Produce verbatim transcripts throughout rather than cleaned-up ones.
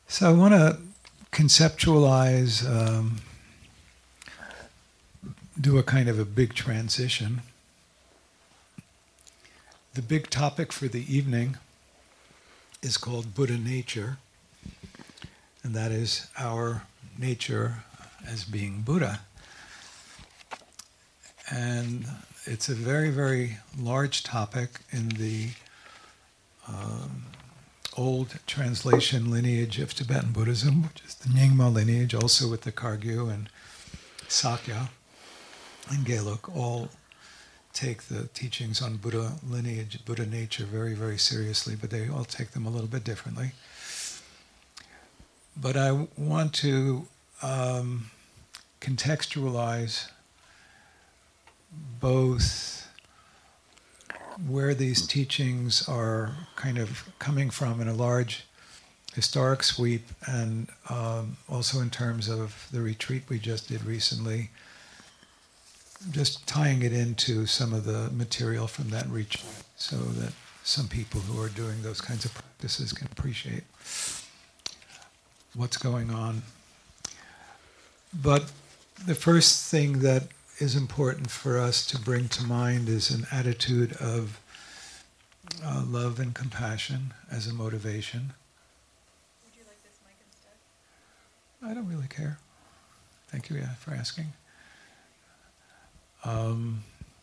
So I want to conceptualize, um, do a kind of a big transition. The big topic for the evening is called Buddha nature, and that is our nature as being Buddha. And it's a very, very large topic in the um, old translation lineage of Tibetan Buddhism, which is the Nyingma lineage, also with the Kagyu and Sakya and Geluk, all take the teachings on Buddha lineage, Buddha nature very, very seriously, but they all take them a little bit differently. But I w- want to um, contextualize both where these teachings are kind of coming from in a large historic sweep, and um, also in terms of the retreat we just did recently, just tying it into some of the material from that retreat so that some people who are doing those kinds of practices can appreciate what's going on. But the first thing that is important for us to bring to mind is an attitude of uh, love and compassion as a motivation. Would you like this mic instead? I don't really care. Thank you, yeah, for asking. Um,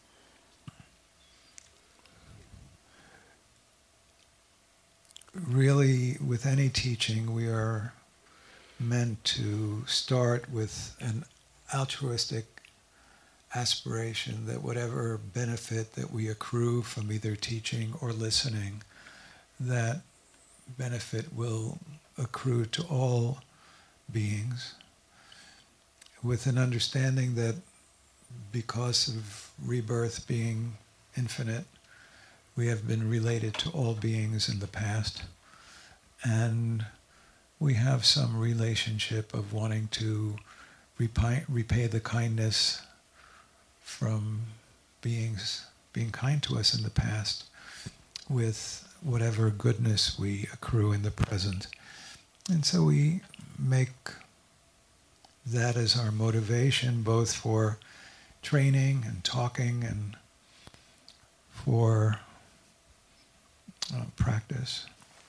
really, with any teaching, we are meant to start with an altruistic aspiration that whatever benefit that we accrue from either teaching or listening, that benefit will accrue to all beings, with an understanding that because of rebirth being infinite, we have been related to all beings in the past, and we have some relationship of wanting to repay, repay the kindness from beings being kind to us in the past with whatever goodness we accrue in the present. And so we make that as our motivation, both for training and talking and for uh, practice.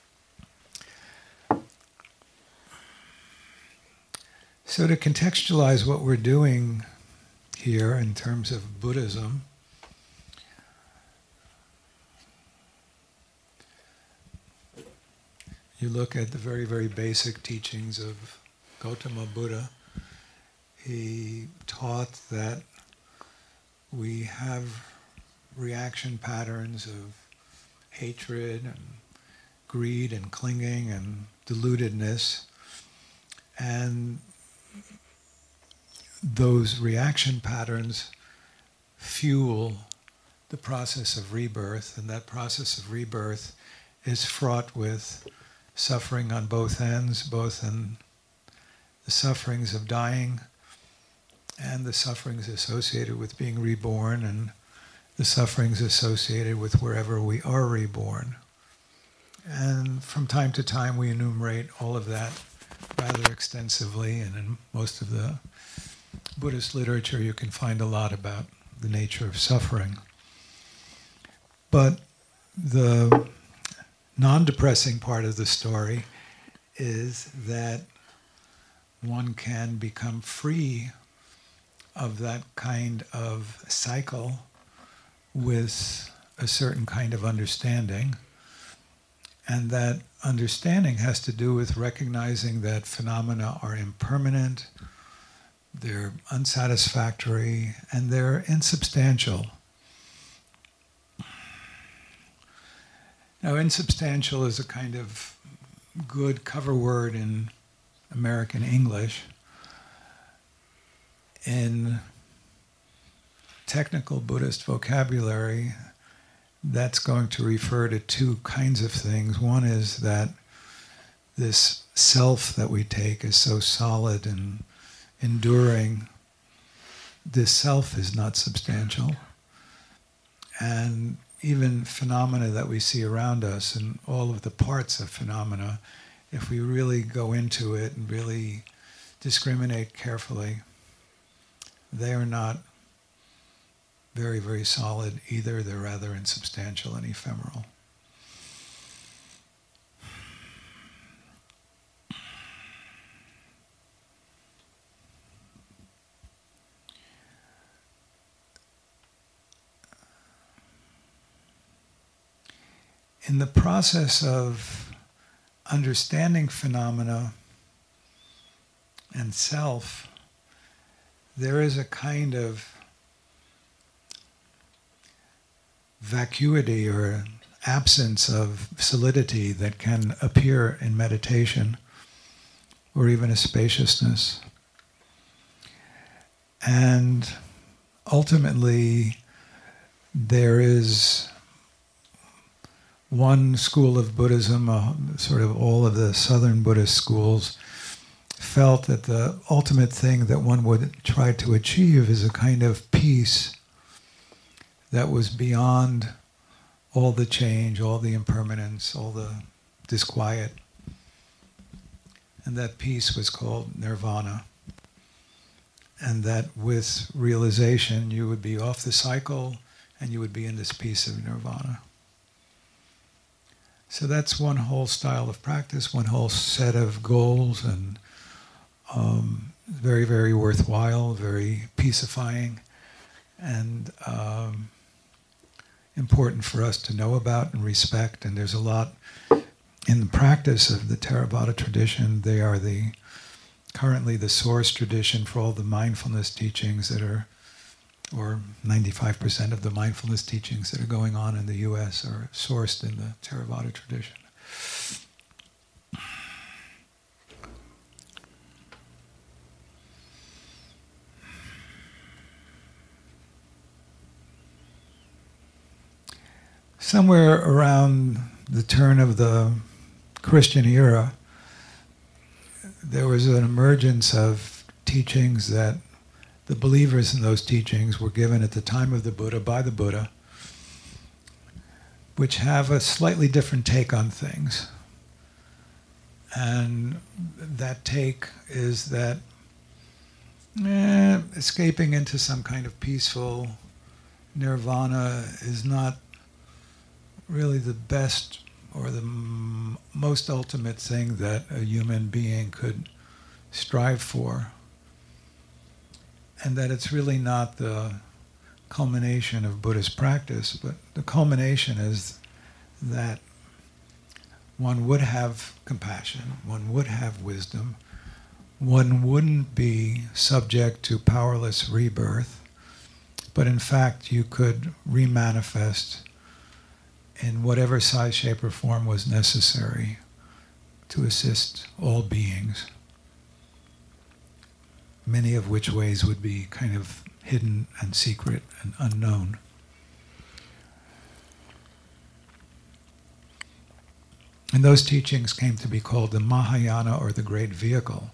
So to contextualize what we're doing here in terms of Buddhism, you look at the very, very basic teachings of Gautama Buddha. He taught that we have reaction patterns of hatred and greed and clinging and deludedness, and those reaction patterns fuel the process of rebirth, and that process of rebirth is fraught with suffering on both ends, both in the sufferings of dying and the sufferings associated with being reborn, and the sufferings associated with wherever we are reborn. And from time to time we enumerate all of that rather extensively, and in most of the Buddhist literature you can find a lot about the nature of suffering. But the non-depressing part of the story is that one can become free of that kind of cycle with a certain kind of understanding. And that understanding has to do with recognizing that phenomena are impermanent, they're unsatisfactory, and they're insubstantial. Now, insubstantial is a kind of good cover word in American English. In technical Buddhist vocabulary, that's going to refer to two kinds of things. One is that this self that we take is so solid and enduring. This self is not substantial. And even phenomena that we see around us and all of the parts of phenomena if we really go into it and really discriminate carefully, they are not very, very solid either. They're rather insubstantial and ephemeral. In the process of understanding phenomena and self, there is a kind of vacuity or absence of solidity that can appear in meditation, or even a spaciousness. And ultimately, there is one school of Buddhism, uh, sort of all of the southern Buddhist schools, felt that the ultimate thing that one would try to achieve is a kind of peace that was beyond all the change, all the impermanence, all the disquiet. And that peace was called nirvana. And that with realization, you would be off the cycle and you would be in this peace of nirvana. So that's one whole style of practice, one whole set of goals, and um, very, very worthwhile, very peacifying, and um, important for us to know about and respect. And there's a lot in the practice of the Theravada tradition. They are the currently the source tradition for all the mindfulness teachings that are, or ninety-five percent of the mindfulness teachings that are going on in the U S are sourced in the Theravada tradition. Somewhere around the turn of the Christian era, there was an emergence of teachings that the believers in those teachings were given at the time of the Buddha by the Buddha, which have a slightly different take on things. And that take is that eh, escaping into some kind of peaceful nirvana is not really the best or the m- most ultimate thing that a human being could strive for. And that it's really not the culmination of Buddhist practice, but the culmination is that one would have compassion, one would have wisdom, one wouldn't be subject to powerless rebirth, but in fact you could remanifest in whatever size, shape, or form was necessary to assist all beings, many of which ways would be kind of hidden and secret and unknown. And those teachings came to be called the Mahayana, or the Great Vehicle.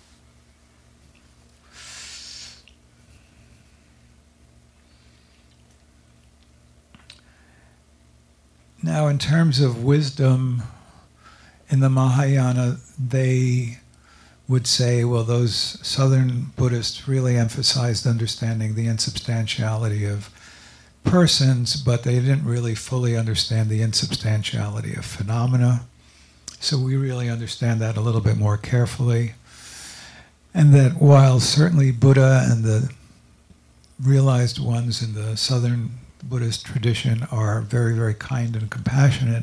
Now, in terms of wisdom, in the Mahayana, they would say, well, those southern Buddhists really emphasized understanding the insubstantiality of persons, but they didn't really fully understand the insubstantiality of phenomena. So we really understand that a little bit more carefully. And that while certainly Buddha and the realized ones in the southern Buddhist tradition are very, very kind and compassionate,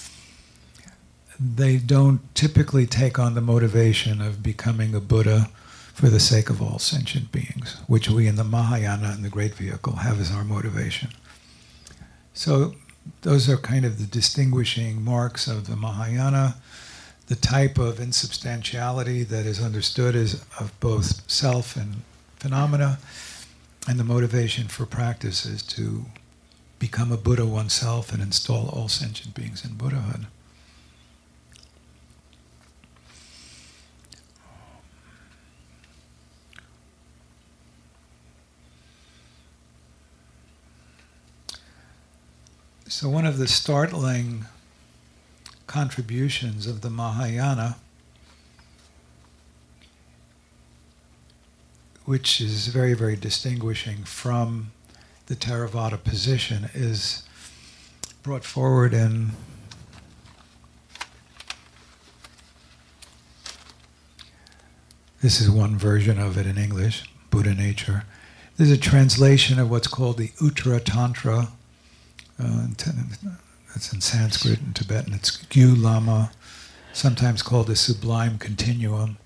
they don't typically take on the motivation of becoming a Buddha for the sake of all sentient beings, which we in the Mahayana and the Great Vehicle have as our motivation. So those are kind of the distinguishing marks of the Mahayana. The type of insubstantiality that is understood is of both self and phenomena, and the motivation for practice is to become a Buddha oneself and install all sentient beings in Buddhahood. So one of the startling contributions of the Mahayana, which is very, very distinguishing from the Theravada position, is brought forward in this is one version of it in English, Buddha Nature. There's a translation of what's called the Uttara Tantra. Uh, it's in Sanskrit and Tibetan. It's Gyu Lama, sometimes called the Sublime Continuum.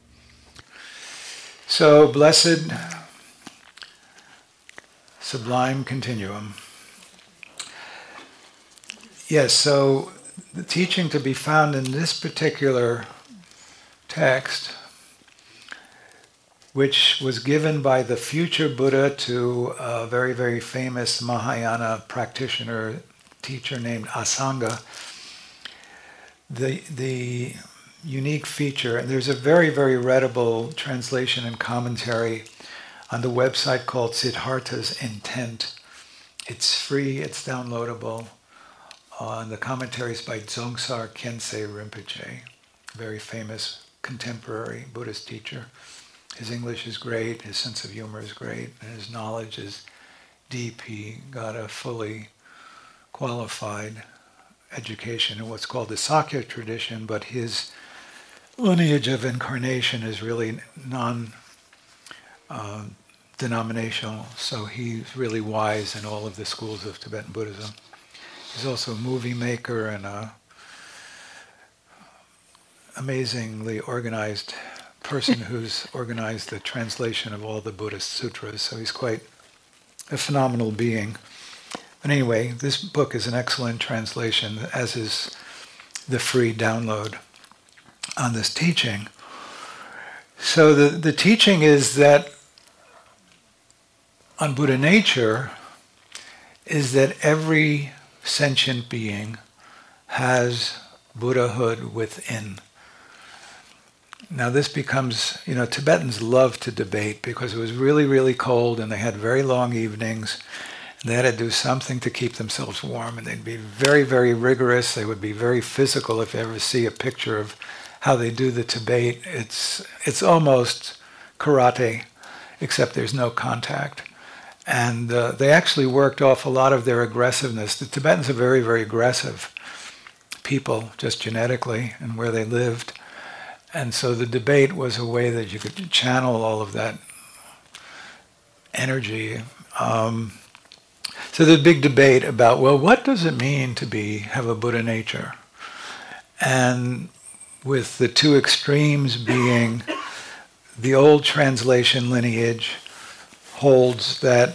So, blessed Sublime Continuum. Yes, so the teaching to be found in this particular text, which was given by the future Buddha to a very, very famous Mahayana practitioner, teacher named Asanga. The, the unique feature, and there's a very, very readable translation and commentary on the website called Siddhartha's Intent. It's free, it's downloadable. Uh, and the commentary is by Dzongtsar Khyentse Rinpoche, very famous contemporary Buddhist teacher. His English is great, his sense of humor is great, and his knowledge is deep. He got a fully qualified education in what's called the Sakya tradition, but his lineage of incarnation is really non-denominational, uh, so he's really wise in all of the schools of Tibetan Buddhism. He's also a movie maker and a amazingly organized person who's organized the translation of all the Buddhist sutras, so he's quite a phenomenal being. But anyway, this book is an excellent translation, as is the free download on this teaching. So the, the teaching is that on Buddha nature is that every sentient being has Buddhahood within. Now this becomes, you know, Tibetans love to debate because it was really, really cold and they had very long evenings. And they had to do something to keep themselves warm, and they'd be very, very rigorous. They would be very physical. If you ever see a picture of how they do the debate, it's it's almost karate, except there's no contact. And uh, they actually worked off a lot of their aggressiveness. The Tibetans are very, very aggressive people, just genetically, and where they lived. And so the debate was a way that you could channel all of that energy. Um, so the big debate about, well, what does it mean to be have a Buddha nature? And with the two extremes being the old translation lineage holds that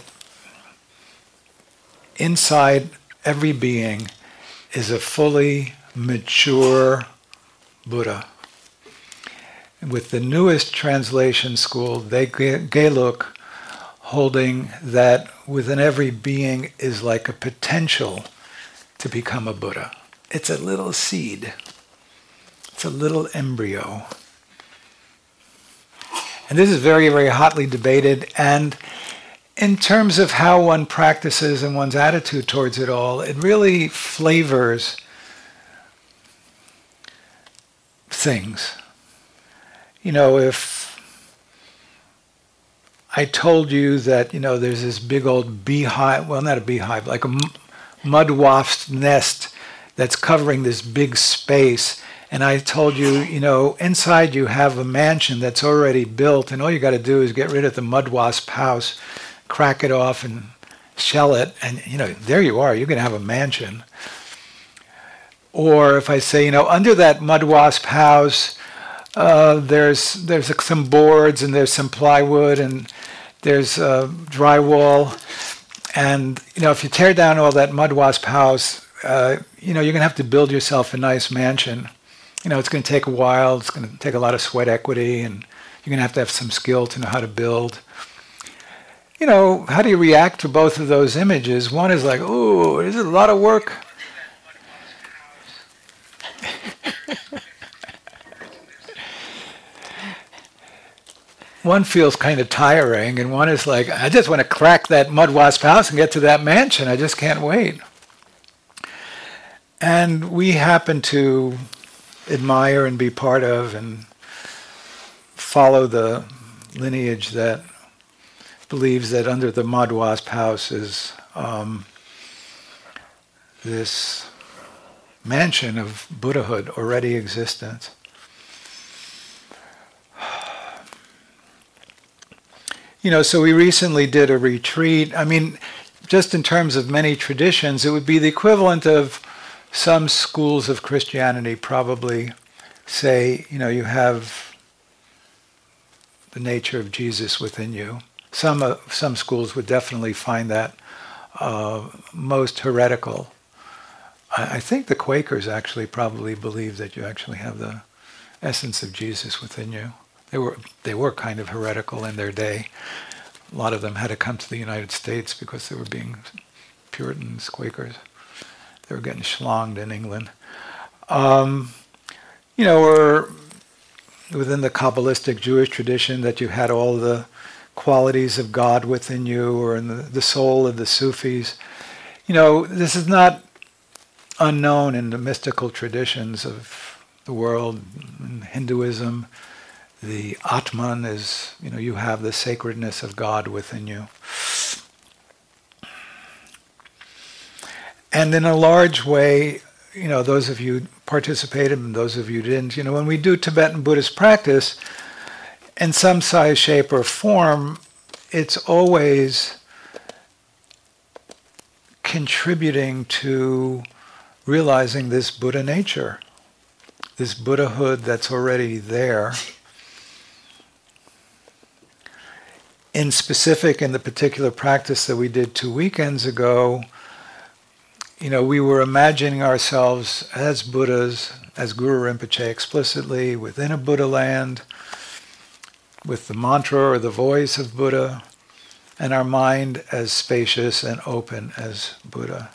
inside every being is a fully mature Buddha. With the newest translation school, they Geluk, holding that within every being is like a potential to become a Buddha. It's a little seed. It's a little embryo. And this is very, very hotly debated. And in terms of how one practices and one's attitude towards it all, it really flavors things. You know, if I told you that, you know, there's this big old beehive, well, not a beehive, like a mud wasp's nest that's covering this big space, and I told you, you know, inside you have a mansion that's already built, and all you got to do is get rid of the mud wasp house, crack it off, and shell it, and, you know, there you are, you're going to have a mansion. Or if I say, you know, under that mud wasp house, Uh, there's there's some boards and there's some plywood and there's uh, drywall, and you know if you tear down all that mud wasp house, uh, you know you're gonna have to build yourself a nice mansion. You know it's gonna take a while. It's gonna take a lot of sweat equity, and you're gonna have to have some skill to know how to build. You know how do you react to both of those images? One is like, ooh, is it a lot of work? One feels kind of tiring, and one is like, I just want to crack that mud wasp house and get to that mansion. I just can't wait. And we happen to admire and be part of and follow the lineage that believes that under the mud wasp house is um, this mansion of Buddhahood already existent. You know, so we recently did a retreat. I mean, just in terms of many traditions, it would be the equivalent of some schools of Christianity probably say, you know, you have the nature of Jesus within you. Some uh, some schools would definitely find that uh, most heretical. I, I think the Quakers actually probably believe that you actually have the essence of Jesus within you. They were they were kind of heretical in their day. A lot of them had to come to the United States because they were being Puritans, Quakers. They were getting schlonged in England. Um, you know, or within the Kabbalistic Jewish tradition that you had all the qualities of God within you, or in the, the soul of the Sufis. You know, this is not unknown in the mystical traditions of the world. In Hinduism, the Atman is, you know, you have the sacredness of God within you. And in a large way, you know, those of you participated and those of you didn't, you know, when we do Tibetan Buddhist practice, in some size, shape, or form, it's always contributing to realizing this Buddha nature, this Buddhahood that's already there. In specific, in the particular practice that we did two weekends ago, you know, we were imagining ourselves as Buddhas, as Guru Rinpoche explicitly, within a Buddha land, with the mantra or the voice of Buddha, and our mind as spacious and open as Buddha.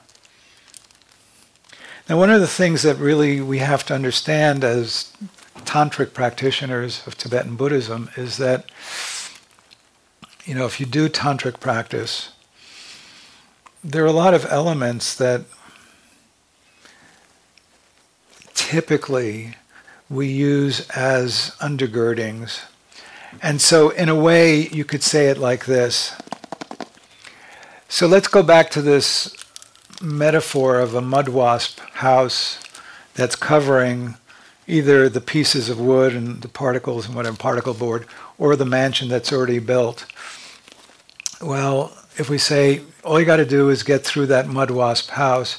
Now, one of the things that really we have to understand as tantric practitioners of Tibetan Buddhism is that, you know, if you do tantric practice, there are a lot of elements that typically we use as undergirdings. And so in a way, you could say it like this. So let's go back to this metaphor of a mud wasp house that's covering either the pieces of wood and the particles and whatever, particle board, or the mansion that's already built. Well, if we say all you got to do is get through that mud wasp house,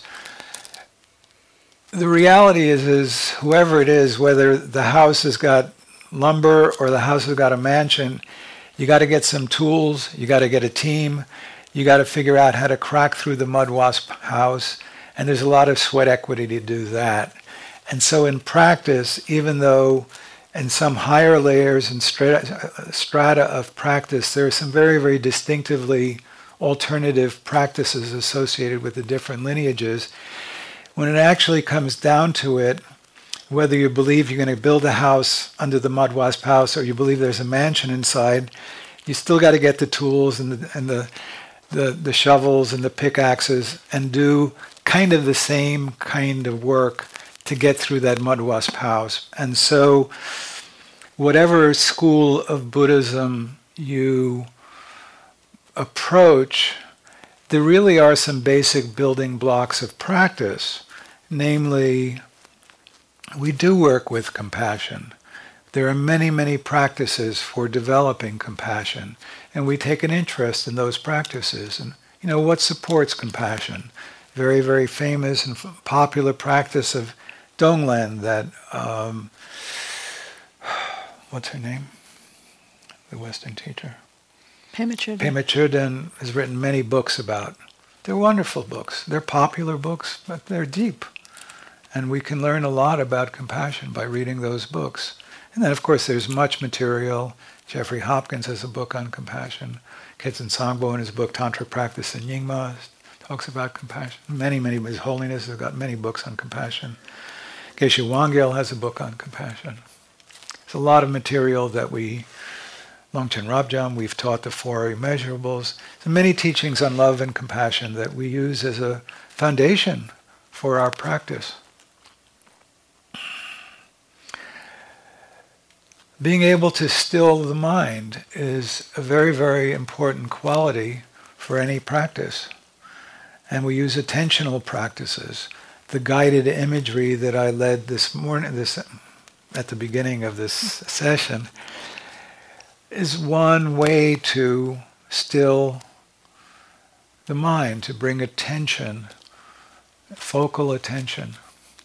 the reality is, is whoever it is, whether the house has got lumber or the house has got a mansion, you got to get some tools, you got to get a team, you got to figure out how to crack through the mud wasp house, and there's a lot of sweat equity to do that. And so in practice, even though in some higher layers and strata, strata of practice, there are some very, very distinctively alternative practices associated with the different lineages. When it actually comes down to it, whether you believe you're going to build a house under the mud wasp house or you believe there's a mansion inside, you still got to get the tools and the, and the, the, the shovels and the pickaxes and do kind of the same kind of work to get through that mud wasp house. And so whatever school of Buddhism you approach, there really are some basic building blocks of practice. Namely, we do work with compassion. There are many, many practices for developing compassion, and we take an interest in those practices. And, you know, what supports compassion? Very, very famous and f- popular practice of Donglen that, um, what's her name? The Western teacher. Pema Chodron. Pema Chodron has written many books about. They're wonderful books. They're popular books, but they're deep. And we can learn a lot about compassion by reading those books. And then, of course, there's much material. Jeffrey Hopkins has a book on compassion. Khetsen Sangpo in his book Tantric Practice in Nyingma talks about compassion. Many, many, His Holiness has got many books on compassion. Geshe Wangyal has a book on compassion. There's a lot of material that we, Longchen Rabjam, we've taught the four immeasurables. So many teachings on love and compassion that we use as a foundation for our practice. being able to still the mind is a very, very important quality for any practice. And we use attentional practices. The guided imagery that I led this morning, this at the beginning of this session, is one way to still the mind, to bring attention, focal attention.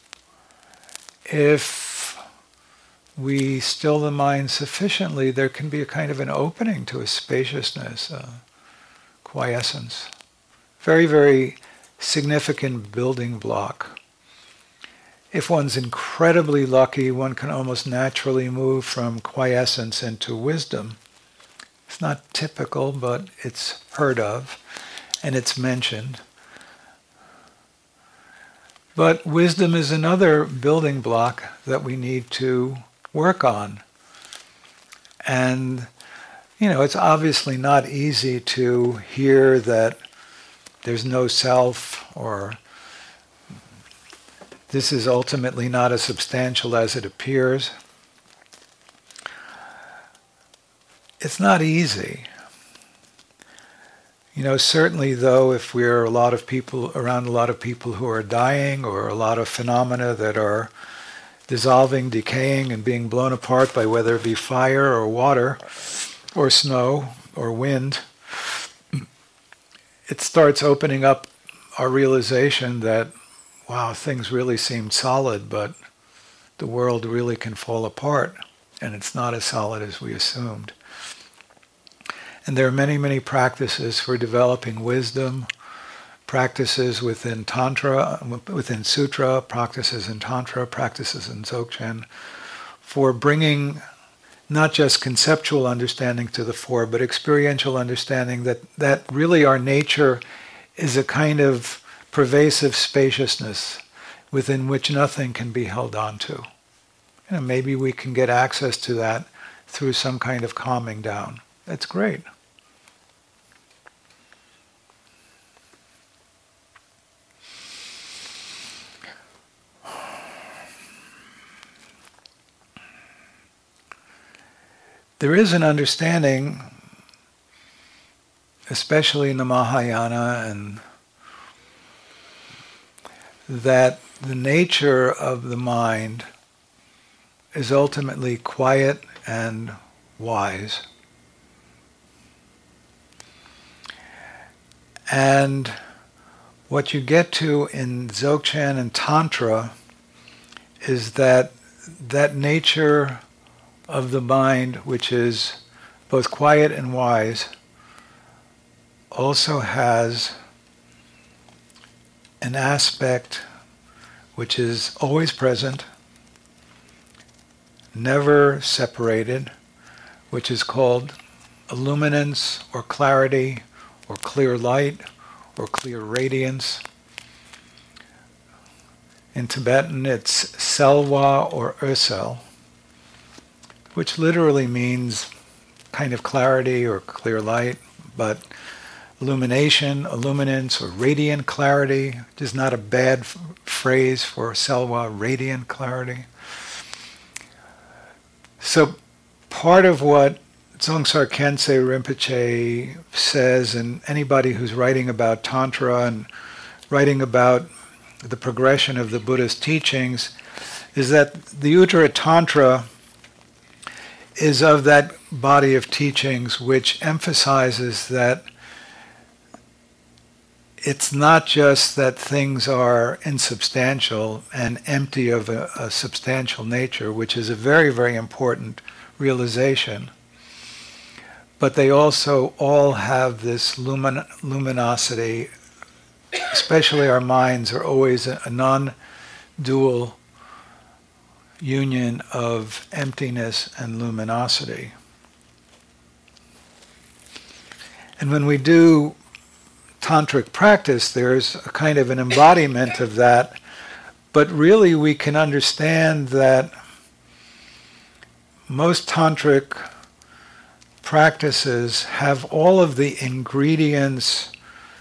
If we still the mind sufficiently, there can be a kind of an opening to a spaciousness, a quiescence. Very, very significant building block. If one's incredibly lucky, one can almost naturally move from quiescence into wisdom. It's not typical, but it's heard of, and it's mentioned. But wisdom is another building block that we need to work on. And, you know, it's obviously not easy to hear that there's no self, or this is ultimately not as substantial as it appears. It's not easy. You know, certainly though, if we're a lot of people, around a lot of people who are dying, or a lot of phenomena that are dissolving, decaying, and being blown apart by whether it be fire or water, or snow, or wind, it starts opening up our realization that, wow, things really seem solid, but the world really can fall apart, and it's not as solid as we assumed. And there are many, many practices for developing wisdom, practices within Tantra, within Sutra, practices in Tantra, practices in Dzogchen, for bringing not just conceptual understanding to the fore, but experiential understanding that, that really our nature is a kind of pervasive spaciousness within which nothing can be held on to. You know, maybe we can get access to that through some kind of calming down. That's great. There is an understanding, especially in the Mahayana, and that the nature of the mind is ultimately quiet and wise. And what you get to in Dzogchen and Tantra is that that nature of the mind, which is both quiet and wise, also has an aspect which is always present, never separated, which is called illuminance or clarity or clear light or clear radiance. In Tibetan it's selwa or ösel, which literally means kind of clarity or clear light, but illumination, illuminance, or radiant clarity is not a bad f- phrase for selwa, radiant clarity. So part of what Dzongtsar Khyentse Rinpoche says, and anybody who's writing about Tantra and writing about the progression of the Buddha's teachings, is that the Uttara Tantra is of that body of teachings which emphasizes that it's not just that things are insubstantial and empty of a, a substantial nature, which is a very, very important realization, but they also all have this lumin- luminosity. Especially our minds are always a, a non-dual union of emptiness and luminosity. And when we do tantric practice, there's a kind of an embodiment of that, but really we can understand that most tantric practices have all of the ingredients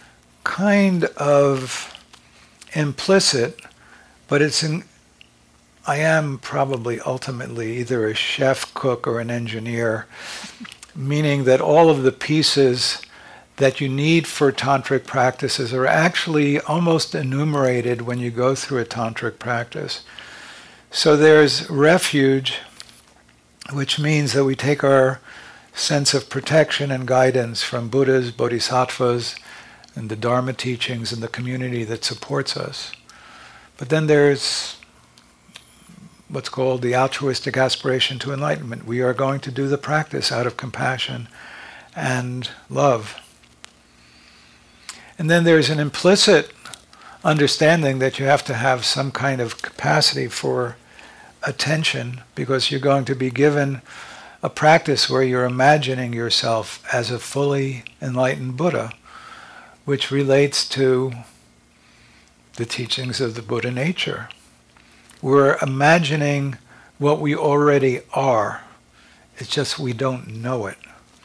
kind of implicit, but it's in, I am probably ultimately either a chef, cook, or an engineer, meaning that all of the pieces that you need for tantric practices are actually almost enumerated when you go through a tantric practice. So there's refuge, which means that we take our sense of protection and guidance from Buddhas, Bodhisattvas, and the Dharma teachings and the community that supports us. But then there's what's called the altruistic aspiration to enlightenment. We are going to do the practice out of compassion and love. And then there's an implicit understanding that you have to have some kind of capacity for attention, because you're going to be given a practice where you're imagining yourself as a fully enlightened Buddha, which relates to the teachings of the Buddha nature. We're imagining what we already are. It's just we don't know it.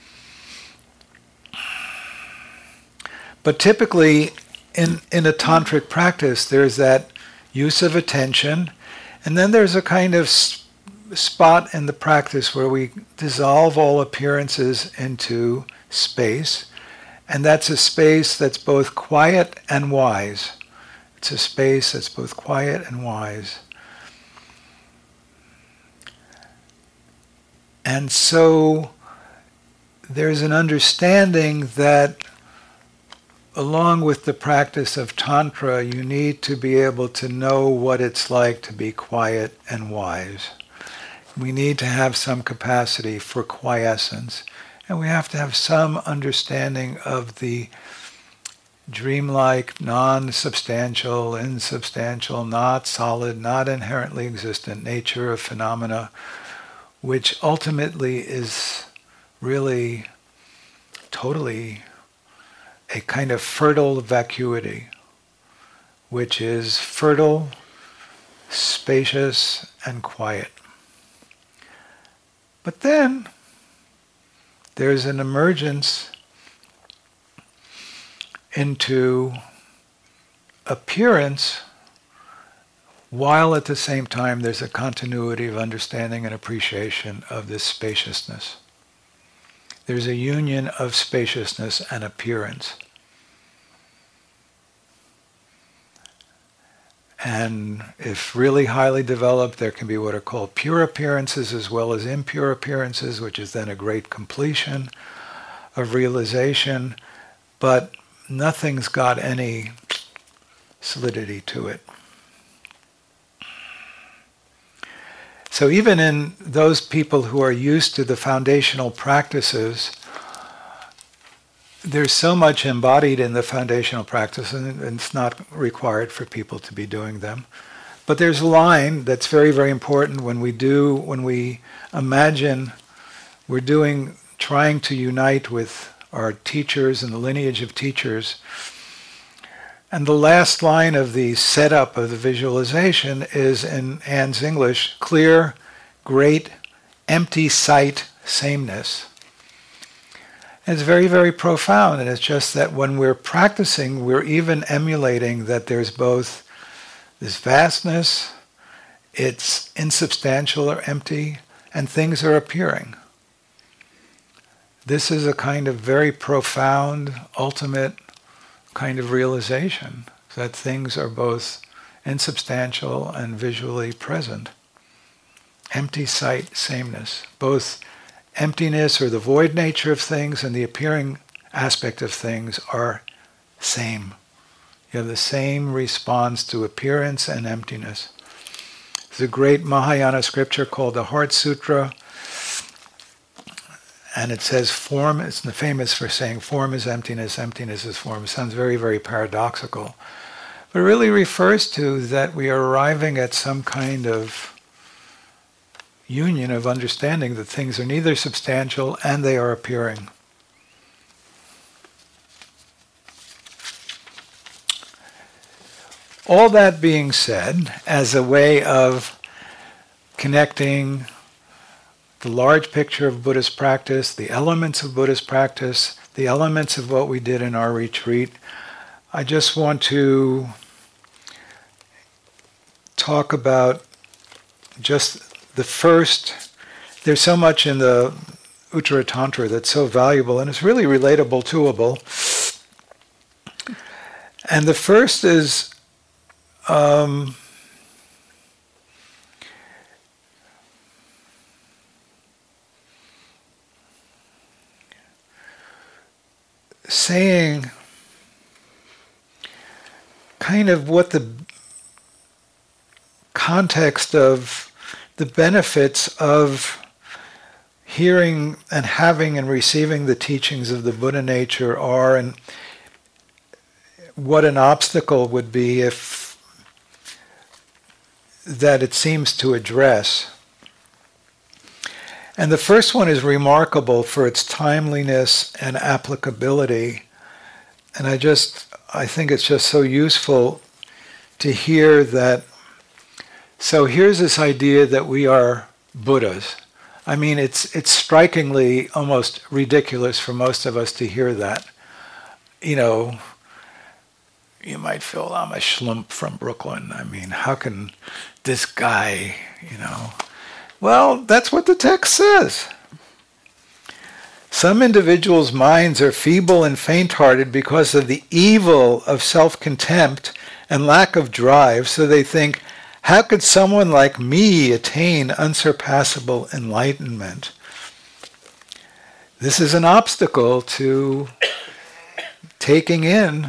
But typically, in, in a tantric practice, there's that use of attention, and then there's a kind of sp- spot in the practice where we dissolve all appearances into space, and that's a space that's both quiet and wise. It's a space that's both quiet and wise. And so there's an understanding that along with the practice of Tantra, you need to be able to know what it's like to be quiet and wise. We need to have some capacity for quiescence, and we have to have some understanding of the dreamlike, non-substantial, insubstantial, not solid, not inherently existent nature of phenomena, which ultimately is really totally a kind of fertile vacuity, which is fertile, spacious, and quiet. But then there's an emergence into appearance, while at the same time there's a continuity of understanding and appreciation of this spaciousness. There's a union of spaciousness and appearance. And if really highly developed, there can be what are called pure appearances as well as impure appearances, which is then a great completion of realization, but nothing's got any solidity to it. So even in those people who are used to the foundational practices, there's so much embodied in the foundational practice, and it's not required for people to be doing them. But there's a line that's very, very important when we do, when we imagine we're doing, trying to unite with our teachers and the lineage of teachers. And the last line of the setup of the visualization is in Anne's English, clear, great, empty sight, sameness. And it's very, very profound, and it's just that when we're practicing, we're even emulating that there's both this vastness, it's insubstantial or empty, and things are appearing. This is a kind of very profound, ultimate kind of realization, that things are both insubstantial and visually present. Empty sight, sameness. Both emptiness or the void nature of things and the appearing aspect of things are same. You have the same response to appearance and emptiness. There's a great Mahayana scripture called the Heart Sutra, and it says form, it's famous for saying form is emptiness, emptiness is form. It sounds very, very paradoxical. But it really refers to that we are arriving at some kind of union of understanding that things are neither substantial and they are appearing. All that being said, as a way of connecting the large picture of Buddhist practice, the elements of Buddhist practice, the elements of what we did in our retreat, I just want to talk about just the first, there's so much in the Uttara Tantra that's so valuable and it's really relatable, doable. And the first is um, saying kind of what the context of the benefits of hearing and having and receiving the teachings of the Buddha nature are, and what an obstacle would be if that it seems to address. And the first one is remarkable for its timeliness and applicability. And I just, I think it's just so useful to hear that. So here's this idea that we are Buddhas. I mean, it's it's strikingly almost ridiculous for most of us to hear that. You know, you might feel I'm a schlump from Brooklyn. I mean, how can this guy, you know? Well, that's what the text says. Some individuals' minds are feeble and faint-hearted because of the evil of self-contempt and lack of drive, so they think, how could someone like me attain unsurpassable enlightenment? This is an obstacle to taking in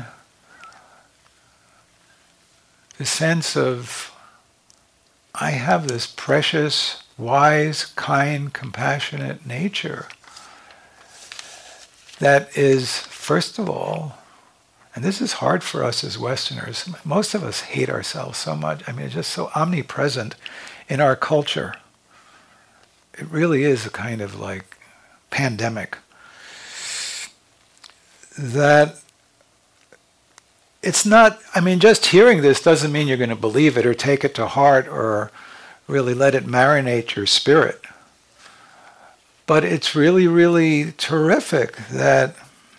the sense of, I have this precious, wise, kind, compassionate nature that is, first of all, and this is hard for us as Westerners. Most of us hate ourselves so much. I mean, it's just so omnipresent in our culture. It really is a kind of like pandemic. That it's not, I mean, just hearing this doesn't mean you're going to believe it or take it to heart or really let it marinate your spirit. But it's really, really terrific that,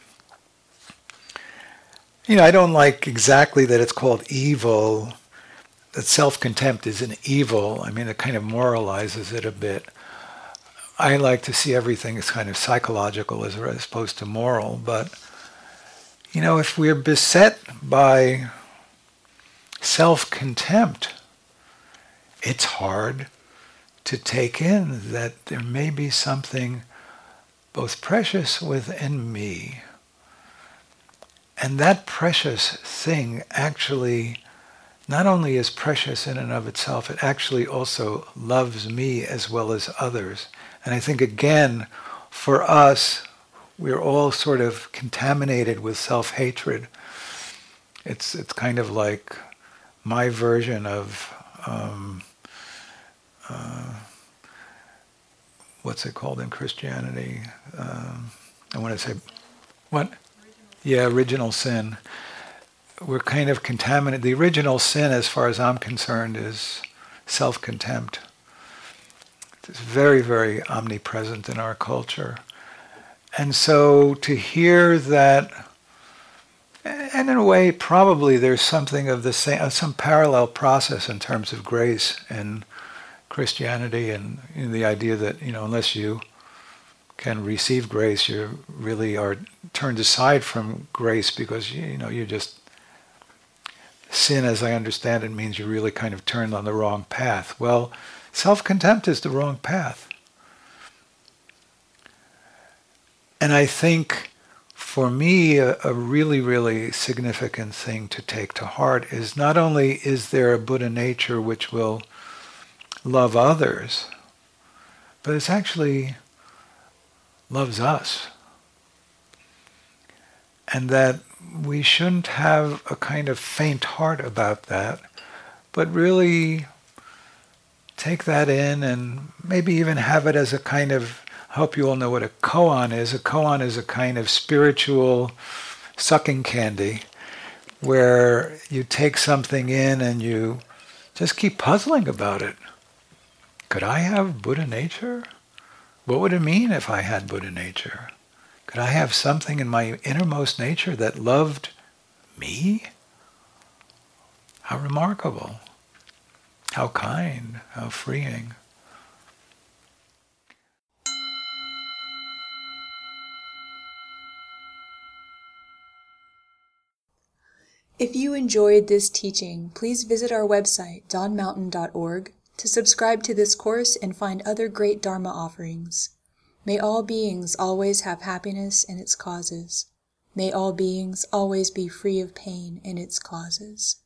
you know, I don't like exactly that it's called evil, that self-contempt is an evil. I mean, it kind of moralizes it a bit. I like to see everything as kind of psychological as opposed to moral. But, you know, if we're beset by self-contempt, it's hard to take in that there may be something both precious within me. And that precious thing actually not only is precious in and of itself, it actually also loves me as well as others. And I think, again, for us, we're all sort of contaminated with self-hatred. It's it's kind of like my version of, um, uh, what's it called in Christianity? Um, I want to say, what? Yeah, original sin. We're kind of contaminated. The original sin, as far as I'm concerned, is self-contempt. It's very, very omnipresent in our culture. And so to hear that, and in a way, probably there's something of the same, some parallel process in terms of grace in Christianity, and in the idea that, you know, unless you can receive grace, you really are turned aside from grace because, you know, you just, sin, as I understand it, means you really kind of turned on the wrong path. Well, self-contempt is the wrong path. And I think for me, a, a really, really significant thing to take to heart is not only is there a Buddha nature which will love others, but it's actually loves us. And that we shouldn't have a kind of faint heart about that, but really take that in and maybe even have it as a kind of, I hope you all know what a koan is. A koan is a kind of spiritual sucking candy where you take something in and you just keep puzzling about it. Could I have Buddha nature? What would it mean if I had Buddha nature? Could I have something in my innermost nature that loved me? How remarkable. How kind, how freeing. If you enjoyed this teaching, please visit our website, dawn mountain dot org, to subscribe to this course and find other great Dharma offerings. May all beings always have happiness and its causes. May all beings always be free of pain and its causes.